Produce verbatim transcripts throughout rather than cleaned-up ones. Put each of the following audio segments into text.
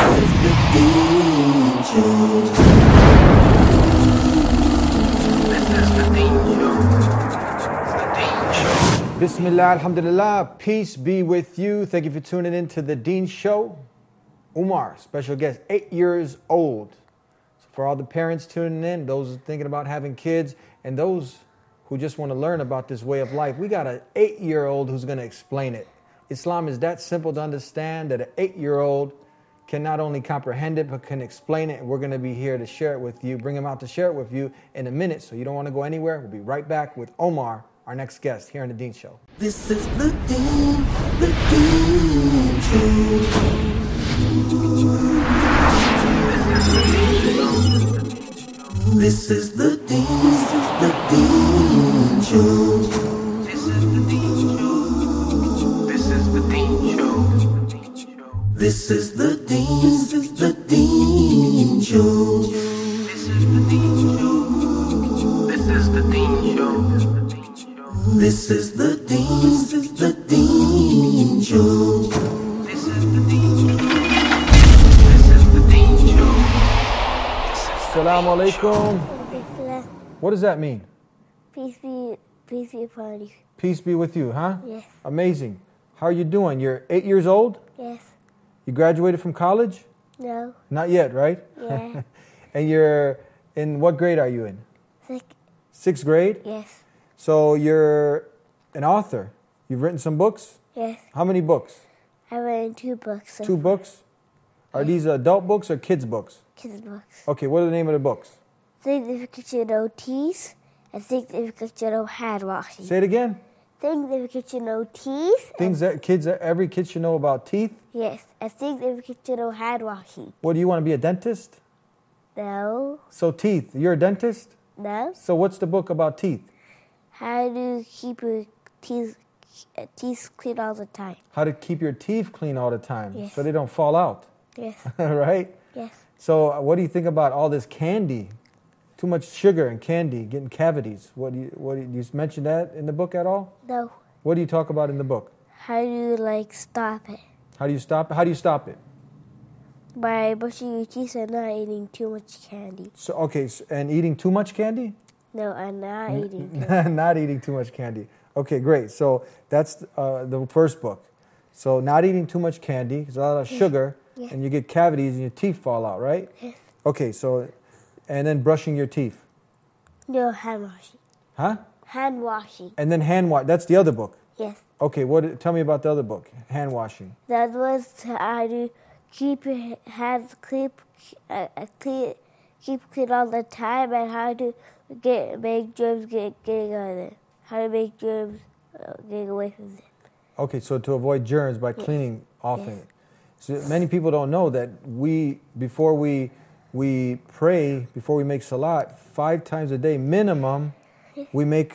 Bismillah, alhamdulillah, peace be with you. Thank you for tuning in to The Deen Show. Umar, special guest, eight years old. So for all the parents tuning in, those thinking about having kids, and those who just want to learn about this way of life, we got an eight-year-old who's going to explain it. Islam is that simple to understand that an eight-year-old can not only comprehend it, but can explain it. And we're going to be here to share it with you, bring him out to share it with you in a minute. So you don't want to go anywhere. We'll be right back with Omar, our next guest here on The Deen Show. This is the Deen, the Deen Show. This is the Deen, this is the Deen Show. This is the Deen Show. This is the Deen Show. This is the Deen, this is the Deen Show. This is the Deen Show. This is the Deen Show. This is the Deen, this is the Deen Show. This is the Deen Show. This is the Deen Show. Assalamu alaikum. What does that mean? Peace be, peace be upon you. Peace be with you, huh? Yes. Amazing. How are you doing? You're eight years old? Yes. You graduated from college? No. Not yet, right? Yeah. And you're in what grade are you in? Sick. Sixth grade? Yes. So you're an author. You've written some books? Yes. How many books? I read two books. So Two books? Are these adult books or kids' books? kids' books. Okay, what are the name of the books? Things if you could know teeth, and things if you could know hand washing. Say it again. Things if you could know teeth. Things that kids, every kid should know about teeth. Yes. And things if you could know hand washing. What, do you want to be a dentist? No. So teeth, you're a dentist? No. So what's the book about teeth? How do you keep your teeth uh, teeth clean all the time? How to keep your teeth clean all the time Yes. so they don't fall out, Yes. right? Yes. So uh, what do you think about all this candy? Too much sugar and candy, getting cavities. What do you, what do you, you mention that in the book at all? No. What do you talk about in the book? How do you like stop it? How do you stop it? How do you stop it? By brushing your teeth and not eating too much candy. So okay, so, and eating too much candy? No, I'm not eating candy. Not eating too much candy. Okay, great. So that's uh, the first book. So not eating too much candy, because a lot of sugar, Yeah. and you get cavities and your teeth fall out, right? Yes. Okay, so, and then brushing your teeth. No, hand washing. Huh? Hand washing. And then hand wash. That's the other book. Yes. Okay, what? Tell me about the other book, hand washing. That was how to keep your hands clean, uh, uh, clean, keep clean all the time, and how to get make germs get getting on it. How to make germs uh, getting away from it. Okay, so to avoid germs by Yes. cleaning often. Yes. So many people don't know that we, before we we pray, before we make salat, five times a day minimum, we make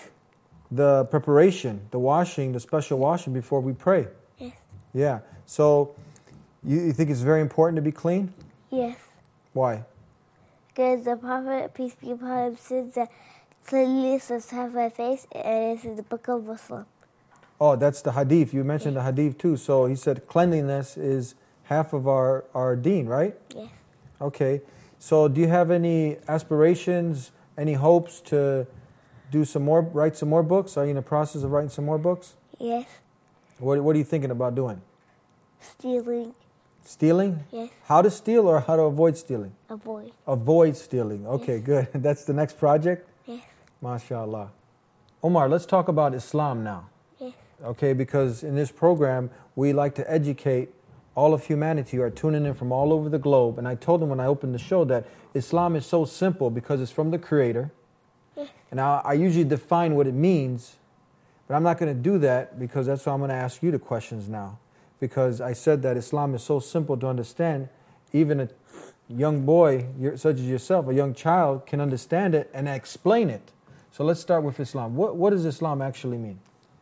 the preparation, the washing, the special washing before we pray. Yes. Yeah. So you, you think it's very important to be clean? Yes. Why? Because the Prophet, peace be upon him, says that cleanliness is half my face, and it's in the book of Muslim. Oh, that's the hadith. You mentioned the hadith too. So he said cleanliness is half of our, our deen, right? Yes. Okay. So do you have any aspirations, any hopes to do some more, write some more books? Are you in the process of writing some more books? Yes. What, what are you thinking about doing? Stealing. Stealing? Yes. How to steal or how to avoid stealing? Avoid. Avoid stealing. Okay, Yes. good. That's the next project? Yes. MashaAllah. Omar, let's talk about Islam now. Yes. Okay, because in this program, we like to educate all of humanity who are tuning in from all over the globe. And I told them when I opened the show that Islam is so simple because it's from the Creator. Yes. And I, I usually define what it means, but I'm not going to do that because that's why I'm going to ask you the questions now. Because I said that Islam is so simple to understand, even a young boy such as yourself, a young child, can understand it and explain it. So let's start with Islam. What, what does Islam actually mean?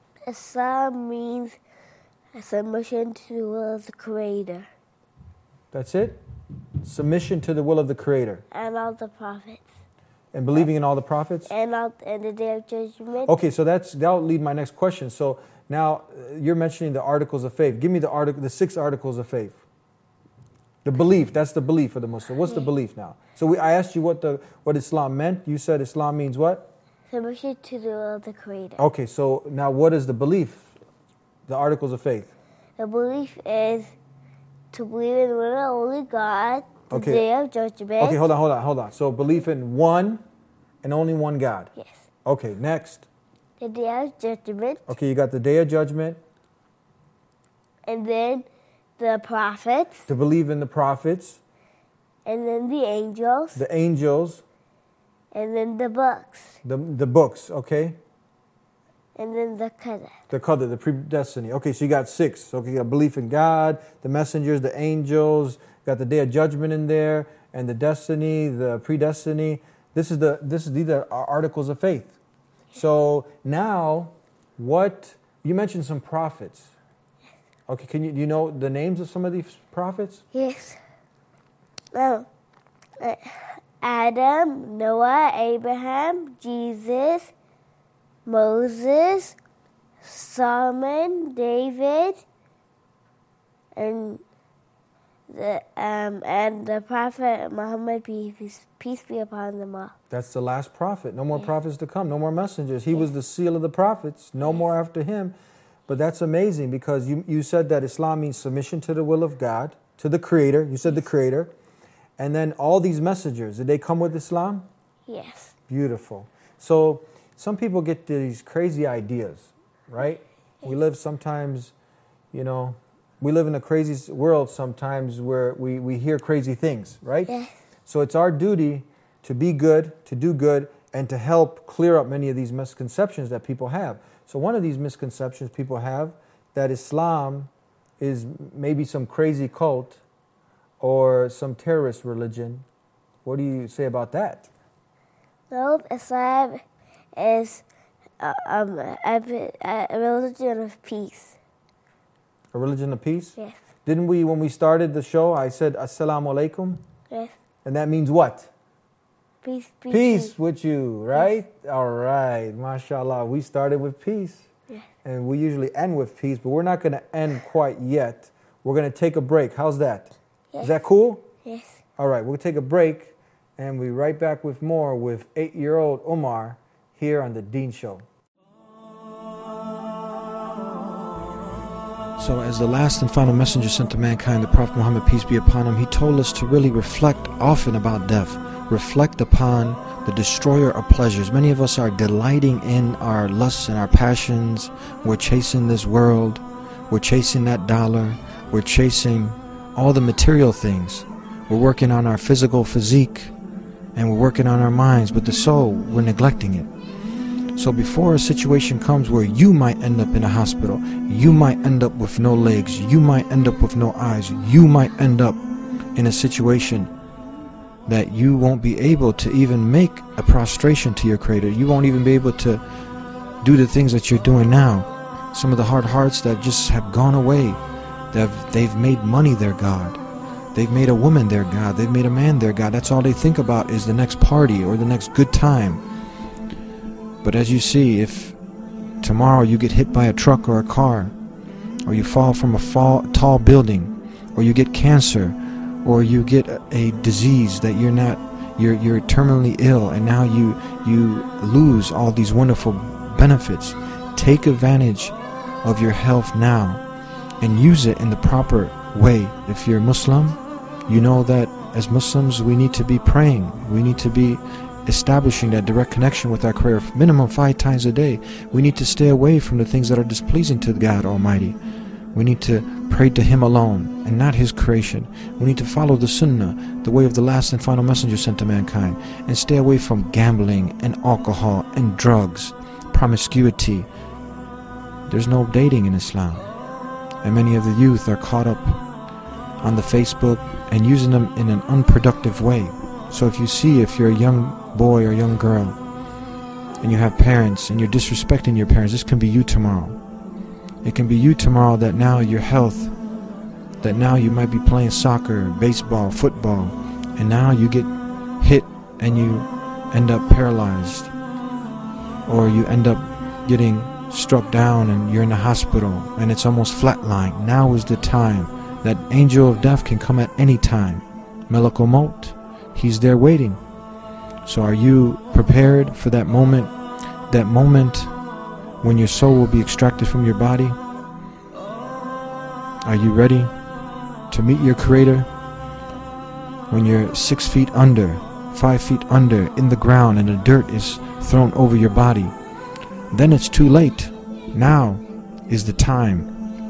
Islam means a submission to the will of the Creator That's it? Submission to the will of the Creator. and all the prophets And believing in all the prophets? and all and the day of judgment. Okay, so that's that'll lead my next question. So now uh, you're mentioning the articles of faith. Give me the article, the six articles of faith. The belief, that's the belief of the Muslim. What's the belief now? So we, I asked you what the what Islam meant. You said Islam means what? Submission to the will of the Creator. Okay, so now what is the belief? The articles of faith. The belief is to believe in one and only God, the Okay. day of judgment. Okay, hold on, hold on, hold on. So belief in one and only one God. Yes. Okay, next. The day of judgment. Okay, you got the day of judgment. And then the prophets. To believe in the prophets, And then the angels. the angels, And then the books. the the books. Okay, And then the qadar. the qadr, the predestiny. Okay, so you got six. Okay, you got belief in God, the messengers, the angels. Got the day of judgment in there, and the destiny, the predestiny. This is the this is these are our articles of faith. So now, what you mentioned some prophets. Okay, can you do you know the names of some of these prophets? Yes. Now, uh, Adam, Noah, Abraham, Jesus, Moses, Solomon, David, and the um and the prophet Muhammad, peace, peace be upon them all. That's the last prophet. No more prophets to come. No more messengers. He was the seal of the prophets. No more after him. But that's amazing because you, you said that Islam means submission to the will of God, to the Creator. You said the Creator. And then all these messengers, did they come with Islam? Yes. Beautiful. So some people get these crazy ideas, right? We live sometimes, you know, we live in a crazy world sometimes where we, we hear crazy things, right? Yes. So it's our duty to be good, to do good, and to help clear up many of these misconceptions that people have. So one of these misconceptions people have that Islam is maybe some crazy cult or some terrorist religion. What do you say about that? No, Islam is uh, um, a, a religion of peace. A religion of peace? Yes. Didn't we, when we started the show, I said, Assalamu alaikum? Yes. And that means what? Peace be Peace with you, right? All right. MashaAllah. We started with peace. Yes. And we usually end with peace, but we're not going to end quite yet. We're going to take a break. How's that? Yes. Is that cool? Yes. All right. We'll take a break, and we'll be right back with more with eight-year-old Umar here on The Deen Show. So as the last and final messenger sent to mankind, the Prophet Muhammad, peace be upon him, he told us to really reflect often about death. Reflect upon the destroyer of pleasures. Many of us are delighting in our lusts and our passions. We're chasing this world. We're chasing that dollar. We're chasing all the material things. We're working on our physical physique and we're working on our minds, but the soul, we're neglecting it. So before a situation comes where you might end up in a hospital, you might end up with no legs, you might end up with no eyes, you might end up in a situation that you won't be able to even make a prostration to your Creator. You won't even be able to do the things that you're doing now. Some of the hard hearts that just have gone away, they've, they've made money their God. They've made a woman their God. They've made a man their God. That's all they think about is the next party or the next good time. But as you see, if tomorrow you get hit by a truck or a car, or you fall from a fall, tall building, or you get cancer, or you get a, a disease that you're not, you're you're terminally ill, and now you you lose all these wonderful benefits. Take advantage of your health now, and use it in the proper way. If you're Muslim, you know that as Muslims we need to be praying. We need to be establishing that direct connection with our Creator minimum five times a day. We need to stay away from the things that are displeasing to God Almighty. We need to pray to Him alone and not His creation. We need to follow the Sunnah, the way of the last and final messenger sent to mankind, and stay away from gambling and alcohol and drugs, promiscuity. There's no dating in Islam. And many of the youth are caught up on the Facebook and using them in an unproductive way. So if you see, if you're a young boy or young girl and you have parents and you're disrespecting your parents, this can be you tomorrow. It can be you tomorrow that now your health, that now you might be playing soccer, baseball, football, and now you get hit and you end up paralyzed, or you end up getting struck down and you're in the hospital and it's almost flatline. Now is the time that angel of death can come at any time. Malakul Maut, he's there waiting. So are you prepared for that moment, that moment when your soul will be extracted from your body? Are you ready to meet your Creator? When you're six feet under, five feet under, in the ground, and the dirt is thrown over your body, then it's too late. Now is the time.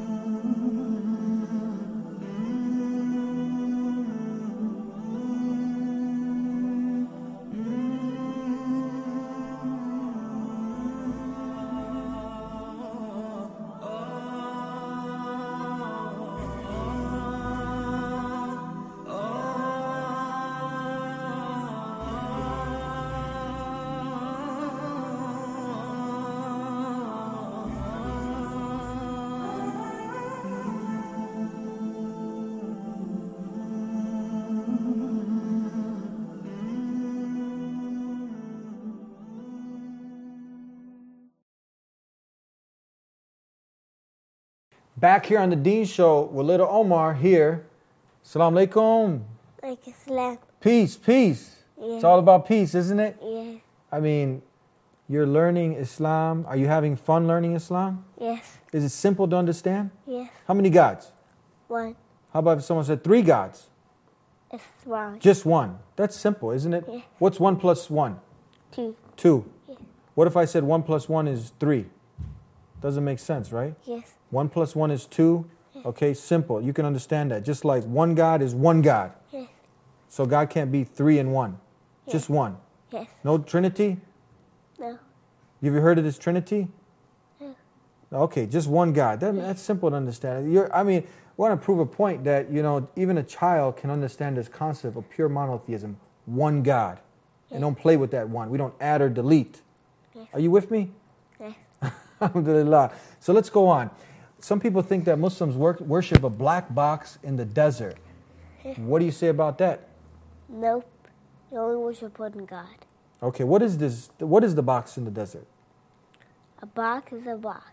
Back here on the Dean Show with Little Omar here. Assalamu alaikum. Like Islam. Peace, peace. Yeah. It's all about peace, isn't it? Yeah. I mean, you're learning Islam. Are you having fun learning Islam? Yes. Is it simple to understand? Yes. How many gods? One. How about if someone said three gods? It's one. Just one. That's simple, isn't it? Yeah. What's one plus one? Two. Two. Yeah. What if I said one plus one is three? Doesn't make sense, right? Yes. One plus one is two. Okay, simple. You can understand that. Just like one God is one God. Yes. So God can't be three and one. Yes. Just one. Yes. No Trinity? No. Have you heard of this Trinity? No. Okay, just one God. That, that's simple to understand. You're, I mean, we want to prove a point that, you know, even a child can understand this concept of pure monotheism. One God. Yes. And don't play with that one. We don't add or delete. Yes. Are you with me? Yes. Alhamdulillah. So let's go on. Some people think that Muslims work, worship a black box in the desert. What do you say about that? Nope. You only worship one God. Okay, what is this? What is the box in the desert? A box is a box.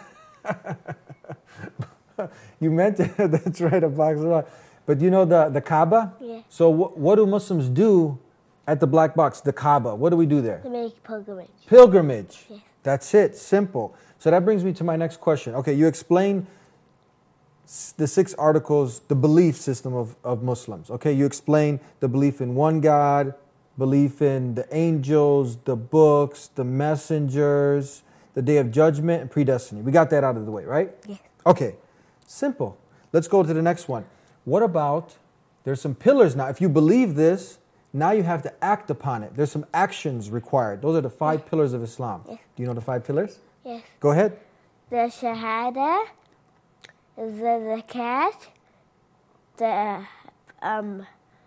You meant it. That's right, a box is a box. But you know the, the Kaaba? Yeah. So wh- what do Muslims do at the black box, the Kaaba? What do we do there? To make pilgrimage. Pilgrimage. Yes. That's it. Simple. So that brings me to my next question. Okay, you explain s- the six articles, the belief system of, of Muslims. Okay, you explain the belief in one God, belief in the angels, the books, the messengers, the day of judgment, and predestiny. We got that out of the way, right? Yes. Okay, simple. Let's go to the next one. What about, there's some pillars now. If you believe this, now you have to act upon it. There's some actions required. Those are the five pillars of Islam. Yes. Do you know the five pillars? Yes. Go ahead. The Shahada, the Zakat, the um,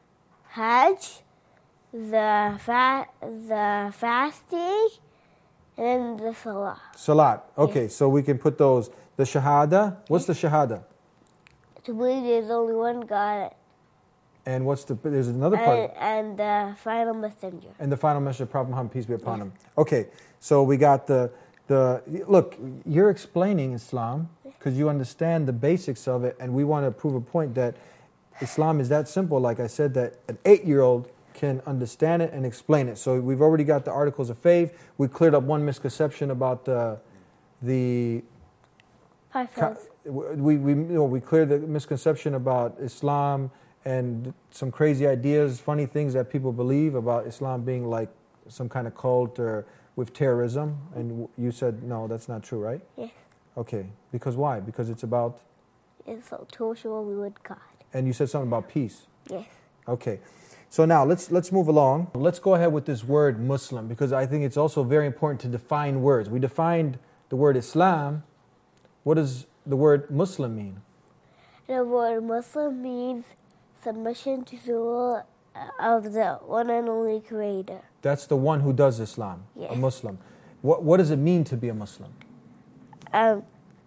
Hajj, the fa- the fasting, and then the Salah. Salat. Okay, Yes. so we can put those. The Shahada. What's the Shahada? To believe there's only one God And what's the, there's another part. and, and the final messenger. And the final message of Prophet Muhammad, peace be upon him. Okay, so we got the, the look, you're explaining Islam because you understand the basics of it, and we want to prove a point that Islam is that simple, like I said, that an eight-year-old can understand it and explain it. So we've already got the articles of faith. We cleared up one misconception about the, the Five Ca- pillars. we we you know, we cleared the misconception about Islam and some crazy ideas, funny things that people believe about Islam being like some kind of cult or with terrorism. And w- you said no, that's not true, right? Yes. Okay, because why? Because it's about. It's so to worship only one God. And you said something about peace. Yes. Okay, so now let's let's move along. Let's go ahead with this word Muslim because I think it's also very important to define words. We defined the word Islam. What does the word Muslim mean? The word Muslim means submission to the will of the one and only Creator. That's the one who does Islam, a Yes. Muslim. What what does it mean to be a Muslim? Um,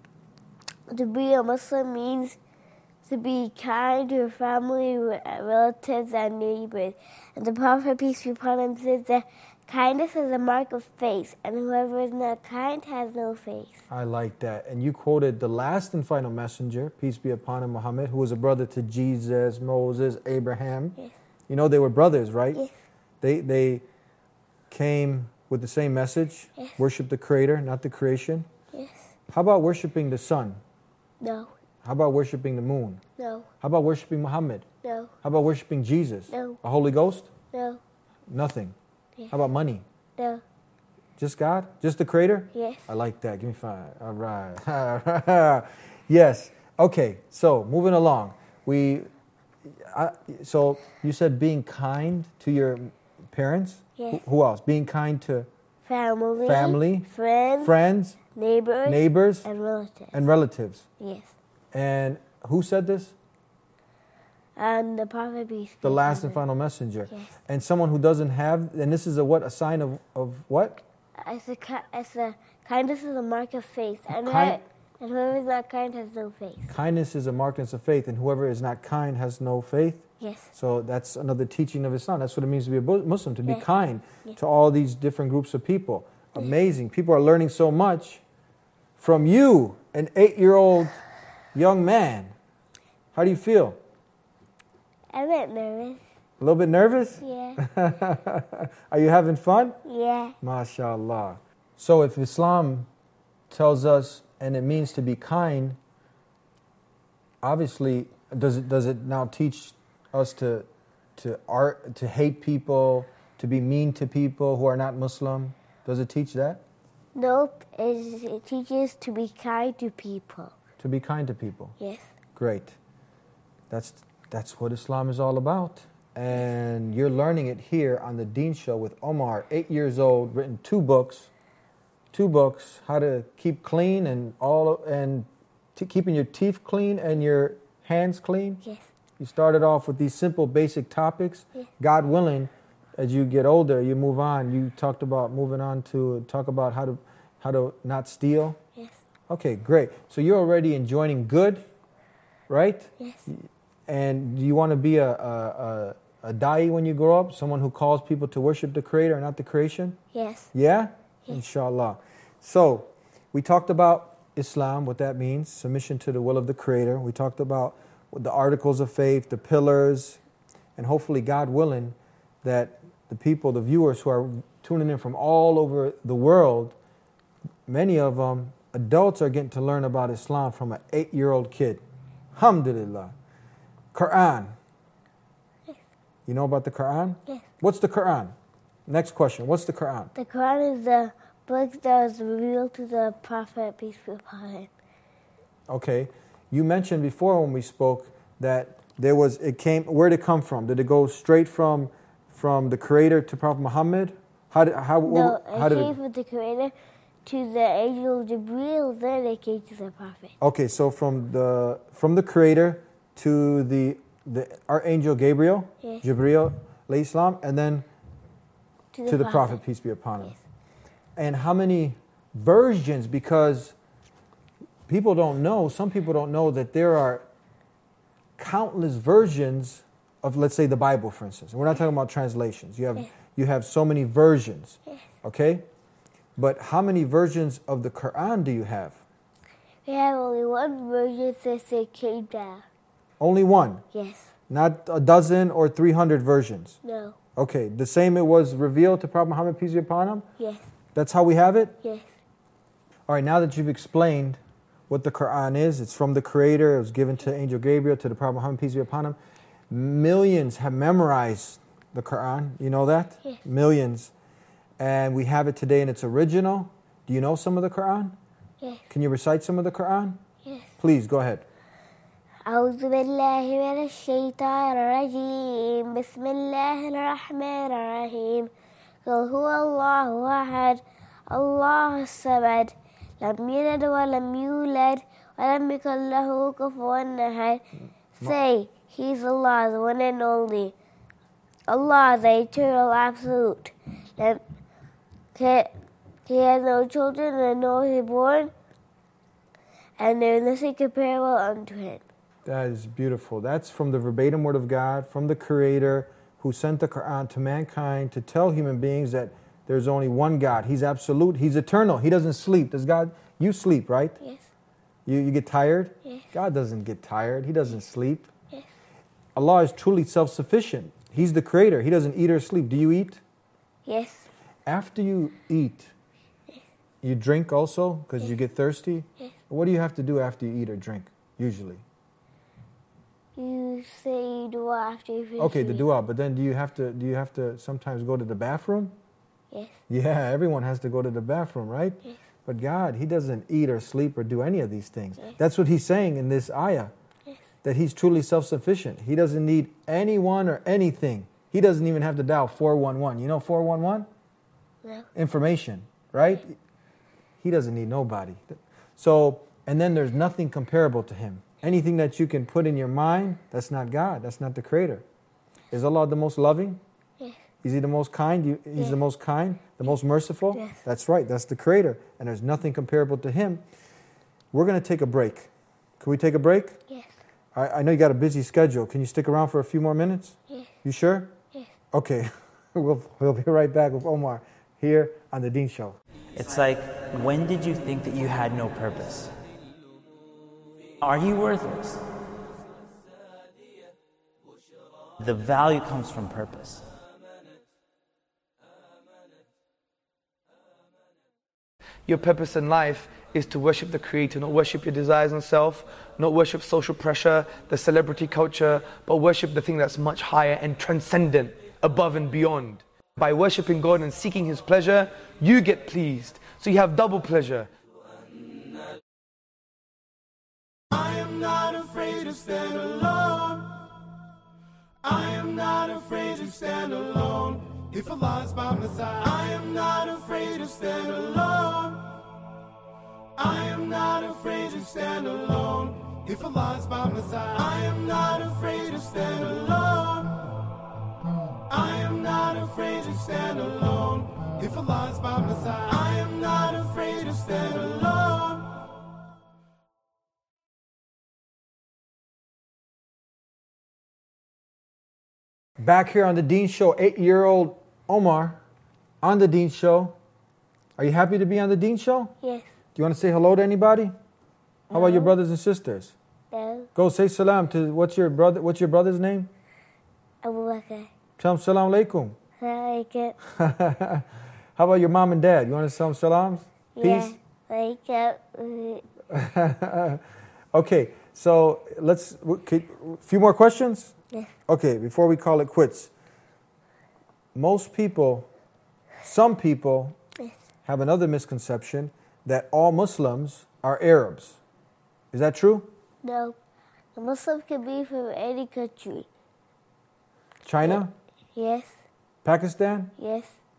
to be a Muslim means to be kind to your family, re- relatives, and neighbors. And the Prophet, peace be upon him, says that kindness is a mark of faith, and whoever is not kind has no faith. I like that. And you quoted the last and final messenger, peace be upon him, Muhammad, who was a brother to Jesus, Moses, Abraham. Yes. You know they were brothers, right? Yes. They they came with the same message. Yes. Worship the Creator, not the creation. Yes. How about worshiping the sun? No. How about worshiping the moon? No. How about worshiping Muhammad? No. How about worshiping Jesus? No. The Holy Ghost? No. Nothing. Yes. How about money? No. Just God? Just the Creator? Yes. I like that. Give me five. All right. Yes. Okay. So moving along, we. I, so you said being kind to your parents. Yes. Who, who else? Being kind to Family. family, Friends. friends, Neighbors. neighbors, And relatives. and relatives. Yes. And who said this? And the prophet peace be The last and upon him. final messenger. Yes. And someone who doesn't have. And this is a what? A sign of of what? As a, ki- as a kindness is a mark of faith, and, Kind- whoever, and whoever is not kind has no faith. Kindness is a markness of faith, and whoever is not kind has no faith. Yes. So that's another teaching of Islam. That's what it means to be a Bu- Muslim, to be Yeah. kind Yeah. to all these different groups of people. Amazing. People are learning so much from you, an eight-year-old young man. How do you feel? I'm a bit nervous. A little bit nervous? Yeah. Are you having fun? Yeah. MashaAllah. So if Islam tells us, and it means to be kind, obviously, does it does it now teach us to to art to hate people, to be mean to people who are not Muslim? Does it teach that? Nope. It, it teaches to be kind to people. To be kind to people. Yes. Great. That's that's what Islam is all about. And you're learning it here on the Deen Show with Omar, eight years old, written two books. Two books, how to keep clean and all and t- keeping your teeth clean and your hands clean. Yes. You started off with these simple basic topics. Yeah. God willing, as you get older, you move on. You talked about moving on to talk about how to how to not steal. Yes. Okay, great. So you're already enjoying good, right? Yes. And do you want to be a, a, a, a da'i when you grow up? Someone who calls people to worship the Creator, not the creation? Yes. Yeah? Yes. Inshallah. So, we talked about Islam, what that means, submission to the will of the Creator. We talked about the articles of faith, the pillars, and hopefully, God willing, that the people, the viewers who are tuning in from all over the world, many of them, adults, are getting to learn about Islam from an eight-year-old kid. Alhamdulillah. Quran. Yes. You know about the Quran? Yes. What's the Quran? Next question. What's the Quran? The Quran is the book that was revealed to the prophet, peace be upon him. Okay. You mentioned before when we spoke that there was, it came, where did it come from? Did it go straight from from the Creator to Prophet Muhammad? How did, how, No, how it did came it? from the Creator to the angel Jibreel, then it came to the prophet. Okay, so from the from the Creator to the the Archangel Gabriel, Yes. Jibreel, alayhi salam, and then To the, to the Prophet, peace be upon him. And how many versions? Because people don't know, some people don't know that there are countless versions of, let's say, the Bible, for instance. And we're not talking about translations. You have Yes. you have so many versions, Yes. okay? But how many versions of the Quran do you have? We have only one version since it came down. Only one, Yes. not a dozen or three hundred versions. No. Okay, the same it was revealed to Prophet Muhammad, peace be upon him? Yes. That's how we have it? Yes. All right, now that you've explained what the Quran is, it's from the Creator, it was given to Angel Gabriel, to the Prophet Muhammad, peace be upon him. Millions have memorized the Quran, you know that? Yes. Millions. And we have it today in its original. Do you know some of the Quran? Yes. Can you recite some of the Quran? Yes. Please, go ahead. أعوذ بالله من الشيطان الرجيم بسم الله الرحمن الرحيم قل هو الله أحد الله الصمد لم يلد ولم يولد ولم يكن له كفوا أحد. Say, He's Allah, the one and only. Allah, the eternal absolute. That he, he has no children and no he born, and there is nothing comparable unto him. That is beautiful. That's from the verbatim word of God, from the Creator who sent the Quran to mankind to tell human beings that There's only one God. He's absolute. He's eternal. He doesn't sleep. Does God? You sleep, right? Yes. You, you get tired? Yes. God doesn't get tired. He doesn't sleep. Yes. Allah is truly self-sufficient. He's the creator. He doesn't eat or sleep. Do you eat? Yes. After you eat, you drink also because you get thirsty? Yes. What do you have to do after you eat or drink, usually? You say dua after you finish. Okay, the eating. dua, but then do you have to do you have to sometimes go to the bathroom? Yes. Yeah, everyone has to go to the bathroom, right? Yes. But God, He doesn't eat or sleep or do any of these things. Yes. That's what He's saying in this ayah, Yes. that He's truly self-sufficient. He doesn't need anyone or anything. He doesn't even have to dial four one one. You know four one one? No. Information, right? He doesn't need nobody. So, and then there's nothing comparable to Him. Anything that you can put in your mind, that's not God. That's not the Creator. Is Allah the most loving? Yes. Is He the most kind? You- He's Yes. the most kind? The most merciful? Yes. That's right. That's the Creator. And there's nothing comparable to Him. We're going to take a break. Can we take a break? Yes. I, I know you got a busy schedule. Can you stick around for a few more minutes? Yes. You sure? Yes. Okay. we'll, we'll be right back with Omar here on The Deen Show. It's like, when did you think that you had no purpose? Are you worthless? The value comes from purpose. Your purpose in life is to worship the Creator, not worship your desires and self, not worship social pressure, the celebrity culture, but worship the thing that's much higher and transcendent, above and beyond. By worshiping God and seeking His pleasure, you get pleased. So you have double pleasure. I am not afraid to stand alone. I am not afraid to stand alone. If Allah is by my side, I am not afraid to stand alone. I am not afraid to stand alone. If Allah is by my side, I am not afraid to stand alone. I am not afraid to stand alone. If Allah is by my side, I am not afraid to stand alone. Back here on The Deen Show, eight-year-old Omar on The Deen Show. Are you happy to be on The Deen Show? Yes. Do you want to say hello to anybody? How about your No. brothers and sisters? No. Go say salam to, what's your brother? What's your brother's name? Abu Bakr. Tell him salam alaikum. I like it. How about your mom and dad? You want to tell them salams? Yeah. Peace? Like it. Okay, so let's, a few more questions? Yes. Okay, before we call it quits. Most people, some people, Yes. have another misconception that all Muslims are Arabs. Is that true? No. A Muslim can be from any country. China? Yes. Pakistan? Yes.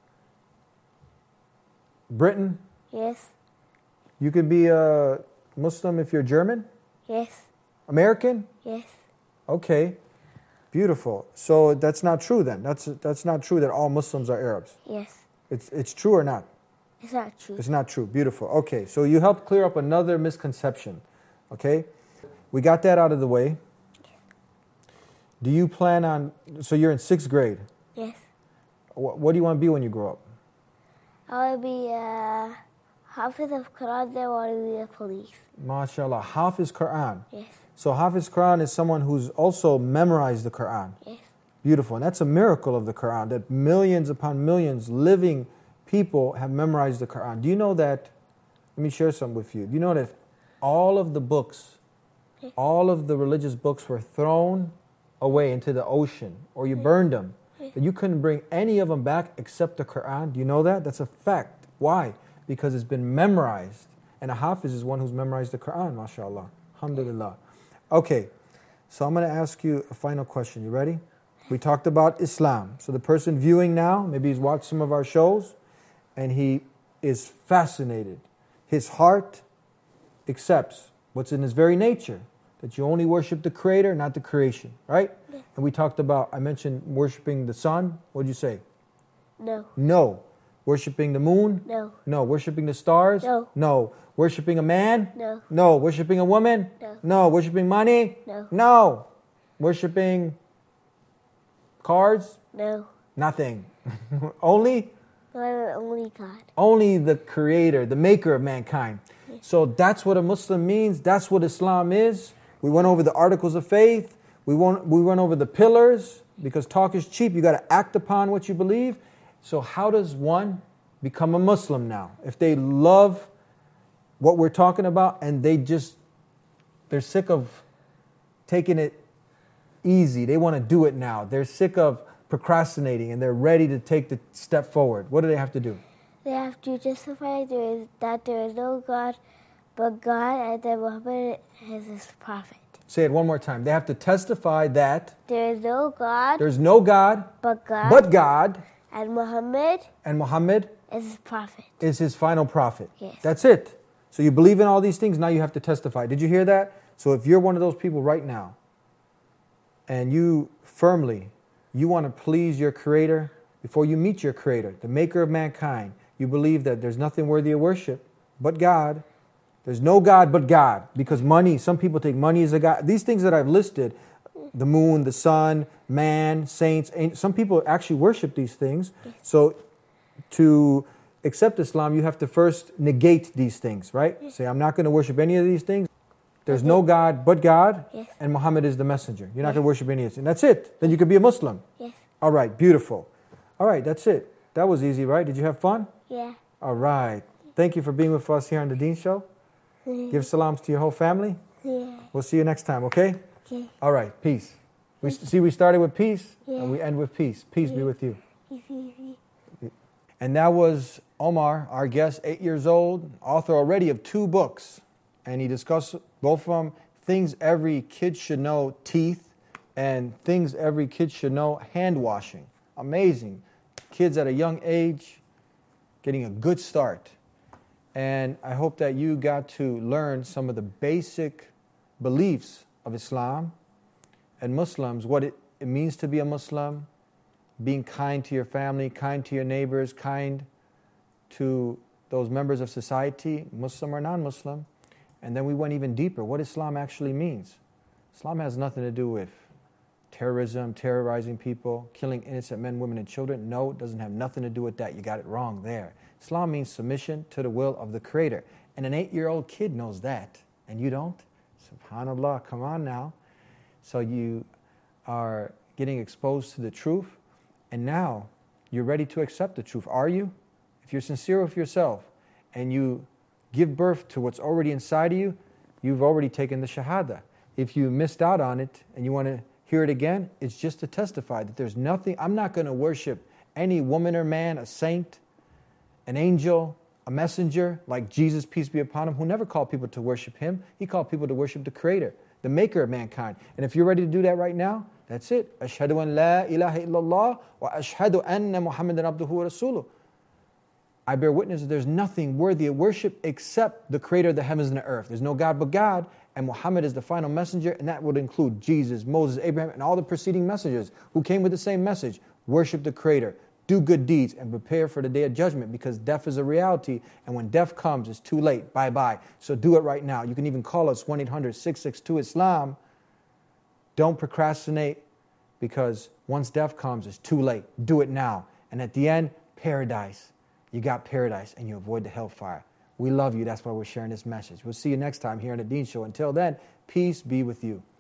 Britain? Yes. You can be a Muslim if you're German? Yes. American? Yes. Okay. Beautiful. So that's not true then. That's that's not true that all Muslims are Arabs. Yes. It's it's true or not? It's not true. It's not true. Beautiful. Okay. So you helped clear up another misconception. Okay? We got that out of the way. Do you plan on, so you're in sixth grade. Yes. What, what do you want to be when you grow up? I want to be a Hafiz of Quran, then I want to be a police. MashaAllah. Hafiz Quran. Yes. So Hafiz Quran is someone who's also memorized the Quran. Yes. Beautiful. And that's a miracle of the Quran, that millions upon millions living people have memorized the Quran. Do you know that, let me share something with you. Do you know that all of the books, all of the religious books were thrown away into the ocean, or you burned them, that you couldn't bring any of them back except the Quran? Do you know that? That's a fact. Why? Because it's been memorized. And a Hafiz is one who's memorized the Quran, mashallah. Alhamdulillah. Okay, so I'm going to ask you a final question. You ready? We talked about Islam. So the person viewing now, maybe he's watched some of our shows, and he is fascinated. His heart accepts what's in his very nature, that you only worship the Creator, not the creation, right? Yeah. And we talked about, I mentioned worshiping the sun. What did you say? No. No. Worshiping the moon? No. No. Worshiping the stars? No. No. Worshiping a man? No. No. Worshiping a woman? No. No. Worshiping money? No. No. Worshiping cars? No. Nothing. Only Lord, only God. Only the creator, the maker of mankind. So that's what a Muslim means. That's what Islam is. We went over the articles of faith. We went, we went over the pillars, because talk is cheap. You got to act upon what you believe. So how does one become a Muslim now? If they love what we're talking about and they just, they're sick of taking it easy. They want to do it now. They're sick of procrastinating and they're ready to take the step forward. What do they have to do? They have to justify there is, that there is no God but God, and that Muhammad is his prophet. Say it one more time. They have to testify that There is no God there's no God but God, but God, and Muhammad and Muhammad is his prophet. is his final prophet. Yes. That's it. So you believe in all these things, now you have to testify. Did you hear that? So if you're one of those people right now, and you firmly, you want to please your Creator before you meet your Creator, the maker of mankind, you believe that there's nothing worthy of worship but God. There's no God but God, because money, some people take money as a God. These things that I've listed, the moon, the sun, man, saints, some people actually worship these things. So to accept Islam, you have to first negate these things, right? Say, I'm not going to worship any of these things. There's no God but God, Yes. and Muhammad is the messenger. You're not going to worship any of this. And that's it. Then you could be a Muslim. Yes. All right, beautiful. All right, that's it. That was easy, right? Did you have fun? Yeah. All right. Thank you for being with us here on the Deen Show. Give salams to your whole family. Yeah. We'll see you next time, okay? Okay. All right, peace. We see we started with peace, Yeah. and we end with peace. Peace be with you. Easy, easy. And that was Omar, our guest, eight years old, author already of two books. And he discussed both of them, things every kid should know, teeth, and things every kid should know, hand washing. Amazing. Kids at a young age getting a good start. And I hope that you got to learn some of the basic beliefs of Islam and Muslims, what it, it means to be a Muslim, being kind to your family, kind to your neighbors, kind to those members of society, Muslim or non-Muslim. And then we went even deeper, what Islam actually means. Islam has nothing to do with terrorism, terrorizing people, killing innocent men, women, and children. No, it doesn't have nothing to do with that. You got it wrong there. Islam means submission to the will of the Creator. And an eight-year-old kid knows that, and you don't? SubhanAllah, come on now. So you are getting exposed to the truth, and now you're ready to accept the truth. Are you? If you're sincere with yourself, and you give birth to what's already inside of you, you've already taken the Shahada. If you missed out on it, and you want to hear it again, it's just to testify that there's nothing, I'm not going to worship any woman or man, a saint, an angel, a messenger, like Jesus, peace be upon him, who never called people to worship him. He called people to worship the Creator, the maker of mankind. And if you're ready to do that right now, that's it. Ashhadu an la ilaha illallah wa ashhadu anna Muhammadan abduhu wa rasuluh. I bear witness that there's nothing worthy of worship except the Creator of the heavens and the earth. There's no God but God, and Muhammad is the final messenger, and that would include Jesus, Moses, Abraham, and all the preceding messengers who came with the same message. Worship the Creator, do good deeds, and prepare for the day of judgment, because death is a reality, and when death comes, it's too late. Bye-bye. So do it right now. You can even call us one eight hundred six six two Islam. Don't procrastinate, because once death comes, it's too late. Do it now. And at the end, paradise. You got paradise, and you avoid the hellfire. We love you. That's why we're sharing this message. We'll see you next time here on the Deen Show. Until then, peace be with you.